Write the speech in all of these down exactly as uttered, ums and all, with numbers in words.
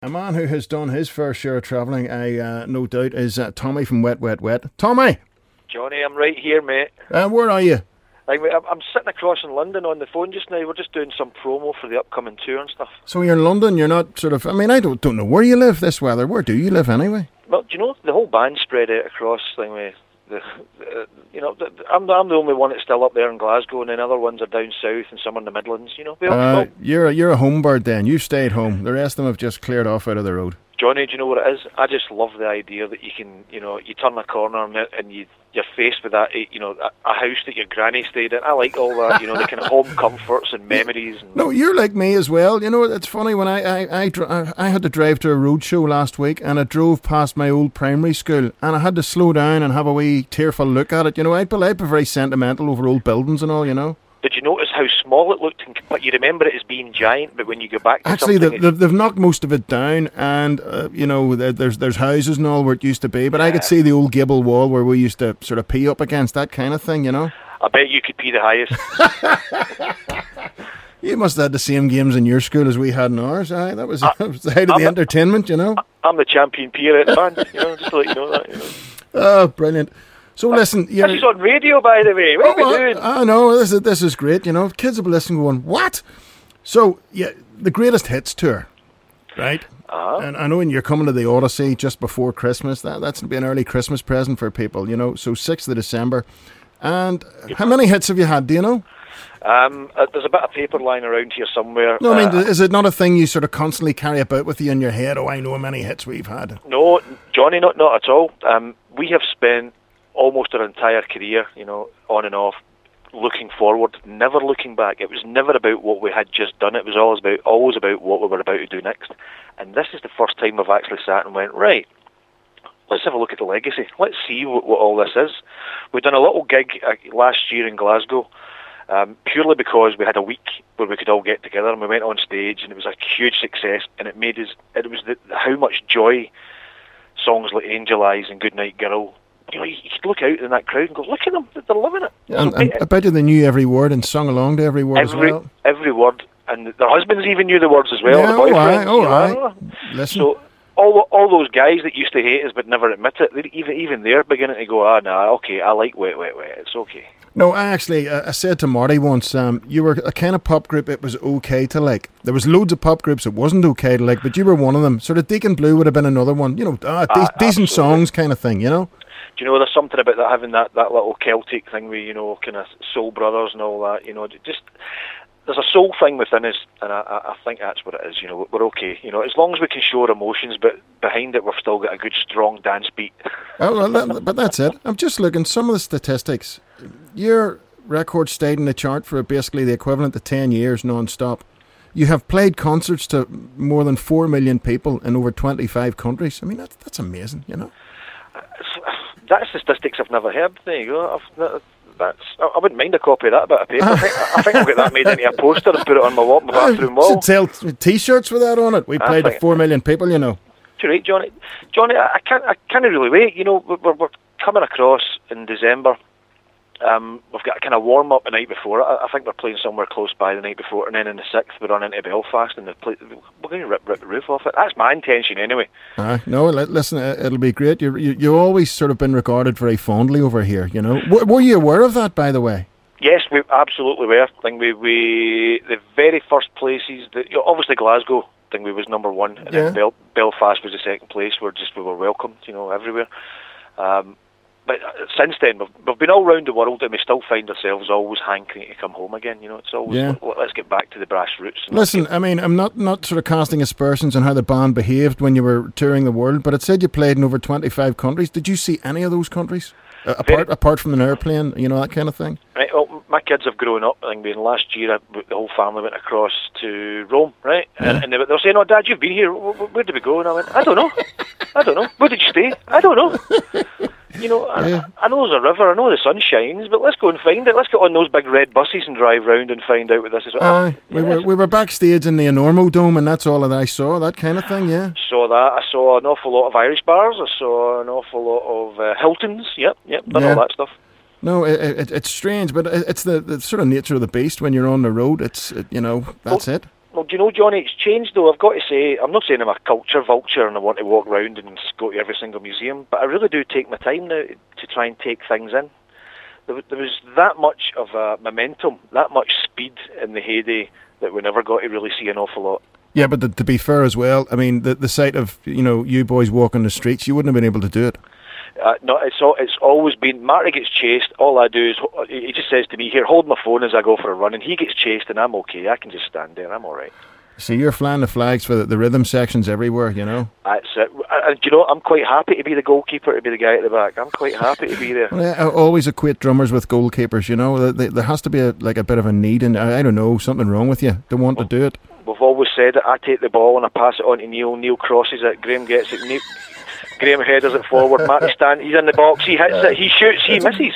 A man who has done his fair share of travelling, I uh, no doubt, is uh, Tommy from Wet Wet Wet. Tommy! Johnny, I'm right here, mate. Uh, where are you? Like, I'm sitting across in London on the phone just now. We're just doing some promo for the upcoming tour and stuff. So you're in London, you're not sort of... I mean, I don't don't know where you live this weather. Where do you live anyway? Well, do you know, the whole band spread out across thing with... The, the, you know, the, I'm, I'm the only one that's still up there in Glasgow, and then other ones are down south and some in the Midlands, you know. We all, uh, you're, a, you're a home bird then. You stayed home. The rest of them have just cleared off out of the road. Johnny, do you know what it is? I just love the idea that you can, you know, you turn a corner and, and you, you're faced with that, you know, a, a house that your granny stayed in. I like all that, you know, the kind of home comforts and memories. And no, you're like me as well. You know, it's funny, when I I, I, I I had to drive to a road show last week, and I drove past my old primary school, and I had to slow down and have a wee tearful look at it. You know, I'd be, I'd be very sentimental over old buildings and all, you know. Did you notice how small it looked? But you remember it as being giant, but when you go back to Actually, something... they've, they've knocked most of it down, and, uh, you know, there's there's houses and all where it used to be, but yeah. I could see the old gable wall where we used to sort of pee up against, that kind of thing, you know? I bet you could pee the highest. You must have had the same games in your school as we had in ours. Aye, that was, I, that was the height of I'm the entertainment, you know? I'm the champion peer at the band, you know, just to let you know that, you know. Oh, brilliant. So listen, you're... This is on radio, by the way. What oh, are we doing? I know, this is, this is great, you know. Kids will be listening going, what? So, yeah, the Greatest Hits Tour, right? Uh-huh. And I know when you're coming to the Odyssey just before Christmas, that, that's going to be an early Christmas present for people, you know. So, sixth of December. And yep. How many hits have you had, do you know? Um, uh, there's a bit of paper lying around here somewhere. No, I mean, uh, is it not a thing you sort of constantly carry about with you in your head? Oh, I know how many hits we've had. No, Johnny, not, not at all. Um, we have spent almost our entire career, you know, on and off, looking forward, never looking back. It was never about what we had just done. It was always about, always about what we were about to do next. And this is the first time we've actually sat and went, right, let's have a look at the legacy. Let's see what, what all this is. We've done a little gig uh, last year in Glasgow, um, purely because we had a week where we could all get together, and we went on stage, and it was a huge success, and it made us, it was the, how much joy songs like Angel Eyes and Goodnight Girl, you know, you could look out in that crowd and go, look at them, they're loving it. And, and I bet you they knew every word and sung along to every word every, as well. Every word, and their husbands even knew the words as well. Yeah, the boyfriends, all right, you know, all right. Listen. So all all those guys that used to hate us but never admit it, they, even even they're beginning to go, ah, nah, okay, I like Wet Wet Wet, it's okay. No, I actually, uh, I said to Marty once, um, you were a kind of pop group it was okay to like. There was loads of pop groups it wasn't okay to like, but you were one of them. Sort of Deacon Blue would have been another one, you know, ah, de- ah, decent absolutely. songs kind of thing, you know? Do you know, there's something about that, having that, that little Celtic thing with, you know, kind of Soul Brothers and all that, you know, just, there's a soul thing within us, and I, I think that's what it is, you know, we're okay, you know, as long as we can show our emotions, but behind it we've still got a good strong dance beat. Oh, well, that, but that's it. I'm just looking, some of the statistics, your record stayed in the chart for basically the equivalent of ten years non-stop. You have played concerts to more than four million people in over twenty-five countries. I mean, that's, that's amazing, you know. That's statistics I've never heard. There you go. I've, that's, I wouldn't mind a copy of that bit of paper. I think, I think I'll get that made into a poster and put it on my wall, my bathroom wall. Should sell t-shirts with that on it. We played to four million people, you know. You're right, Johnny. Johnny, I can't, I can't really wait. You know, we're, we're coming across in December. Um, we've got a kind of warm up the night before. I, I think we're playing somewhere close by the night before, and then on the sixth we're on into Belfast, and play, we're going to rip, rip the roof off it. That's my intention, anyway. Uh, no, listen, it'll be great. You you you always sort of been regarded very fondly over here. You know, w- were you aware of that, by the way? Yes, we absolutely were. I think we, we the very first places that, you know, obviously Glasgow, I think we was number one, and yeah. then Bel- Belfast was the second place. We're just we were welcomed, you know, everywhere. Um, But since then, we've, we've been all around the world, and we still find ourselves always hankering to come home again. You know, it's always, yeah. let, let's get back to the brass roots. Listen, I mean, I'm not, not sort of casting aspersions on how the band behaved when you were touring the world, but it said you played in over twenty-five countries. Did you see any of those countries? Uh, apart Very, apart from an airplane, you know, that kind of thing? Right, well, my kids have grown up. I think last year, I, the whole family went across to Rome, right? Yeah. And, and they, they were saying, oh, Dad, you've been here. Where, where did we go? And I went, I don't know. I don't know. Where did you stay? I don't know. You know, yeah. I, I know there's a river, I know the sun shines, but let's go and find it. Let's get on those big red buses and drive round and find out what this is. Aye, uh, we were we were backstage in the Enormo Dome, and that's all that I saw, that kind of thing, yeah. Saw that. I saw an awful lot of Irish bars. I saw an awful lot of uh, Hiltons. Yep, yep, done yeah. all that stuff. No, it, it, it's strange, but it's the, the sort of nature of the beast when you're on the road. It's, it, you know, that's well, it. Well, do you know, Johnny, it's changed though. I've got to say, I'm not saying I'm a culture vulture and I want to walk around and go to every single museum, but I really do take my time now to try and take things in. There was, there was that much of a momentum, that much speed in the heyday that we never got to really see an awful lot. Yeah, but the, to be fair as well, I mean, the the sight of, you know, you boys walking the streets, you wouldn't have been able to do it. Uh, no, it's all, it's always been, Marty gets chased, all I do is, he just says to me, here, hold my phone as I go for a run, and he gets chased and I'm okay, I can just stand there, I'm alright. See, you're flying the flags for the, the rhythm sections everywhere, you know. That's it. And you know, I'm quite happy to be the goalkeeper, to be the guy at the back. I'm quite happy to be there. Well, I always equate drummers with goalkeepers, you know. There has to be a, like a bit of a need, and I don't know, something wrong with you. Don't want well, to do it. We've always said it. I take the ball and I pass it on to Neil. Neil crosses it. Graham gets it. Neil, Graham headers it forward. Marty stand. He's in the box. He hits it. He shoots. He misses.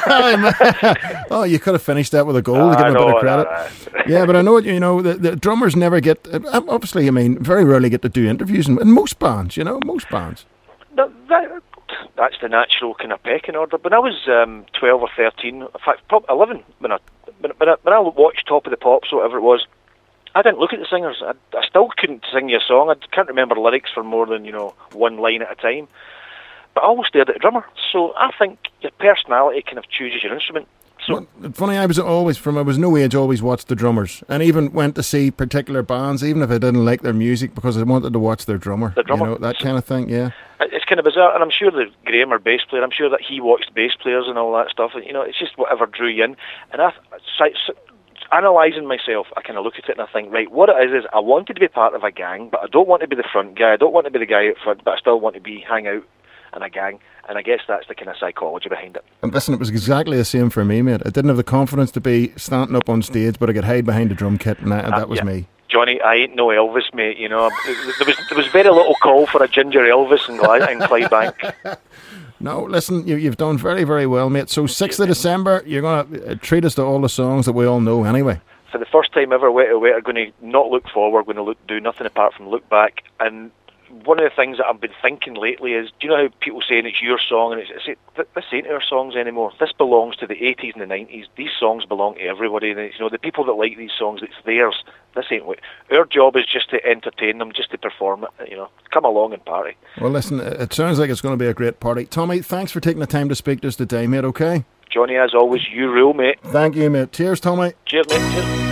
Oh, you could have finished that with a goal to give him a bit of credit. Nah, nah. Yeah, but I know, you know, the, the drummers never get. Obviously, I mean, very rarely get to do interviews in, in most bands. You know, most bands. No, that, that's the natural kind of pecking order. When I was um, twelve or thirteen, in fact, probably eleven, when I when, when I when I watched Top of the Pops, or whatever it was, I didn't look at the singers. I, I still couldn't sing you a song. I can't remember lyrics for more than, you know, one line at a time. But I always stared at the drummer. So I think your personality kind of chooses your instrument. So well, funny, I was always, from I was no age, always watched the drummers. And even went to see particular bands, even if I didn't like their music, because I wanted to watch their drummer. The drummer. You know, that kind of thing, yeah. It's kind of bizarre. And I'm sure that Graham, our bass player, I'm sure that he watched bass players and all that stuff. And, you know, it's just whatever drew you in. And I... I analysing myself, I kind of look at it and I think, right, what it is is I wanted to be part of a gang, but I don't want to be the front guy. I don't want to be the guy out front, but I still want to be hang out in a gang. And I guess that's the kind of psychology behind it. And listen, it was exactly the same for me, mate. I didn't have the confidence to be standing up on stage, but I could hide behind a drum kit, and that, uh, that was yeah. me. Johnny, I ain't no Elvis, mate. You know, there was there was very little call for a ginger Elvis in, Gla- in Clydebank. No, listen, you, you've done very, very well, mate. So sixth of December, you're going to treat us to all the songs that we all know anyway. For the first time ever, Wet to Wet are going to not look forward, going to look, do nothing apart from look back. And one of the things that I've been thinking lately is, do you know how people saying it's your song, and it's, it's this ain't our songs anymore. This belongs to the eighties and the nineties. These songs belong to everybody. And it's, you know, the people that like these songs, it's theirs. This ain't what our job is. Just to entertain them, just to perform it. You know, come along and party. Well, listen, it sounds like it's going to be a great party. Tommy, thanks for taking the time to speak to us today, mate. Okay. Johnny, as always, you rule, mate. Thank you, mate. Cheers, Tommy. Cheers, mate. Cheers.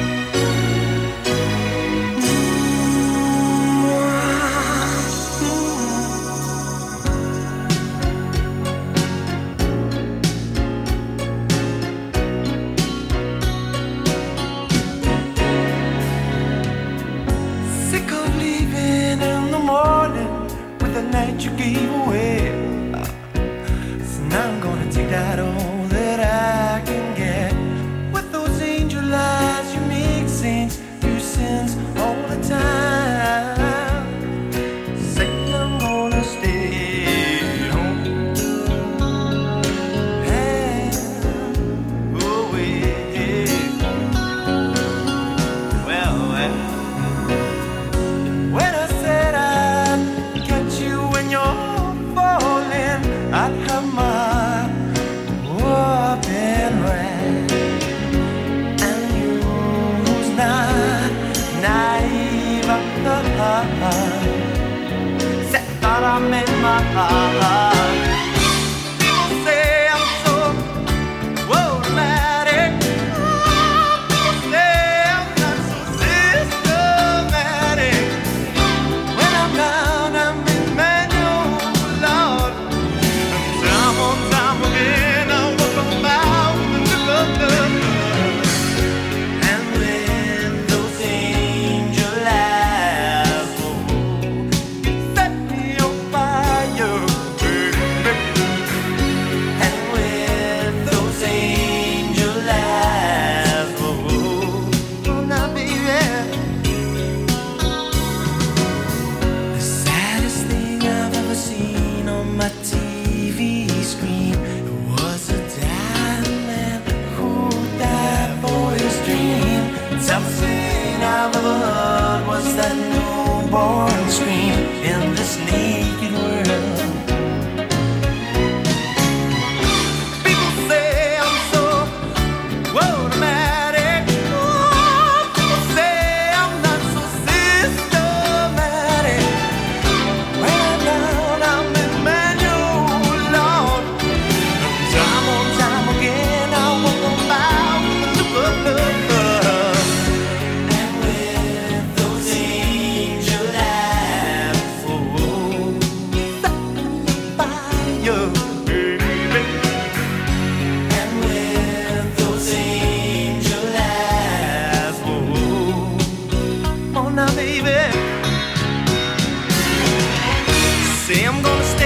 You gave away, so now I'm gonna take that all that I can get. With those angel eyes, you make saints do sins all the time. Say I'm gonna stay home. Hey, oh yeah. Well, well, when I said I'd catch you when you're falling, I'd have my whooping right. And you who's not naive of the heart said that I made my heart. People say I'm so automatic. People say I'm not so systematic. When I'm down, I'm in manual, Lord. And time on time again, I walk about into love. And when those angel eyes, oh, you set me on fire, baby. Say I'm gonna stay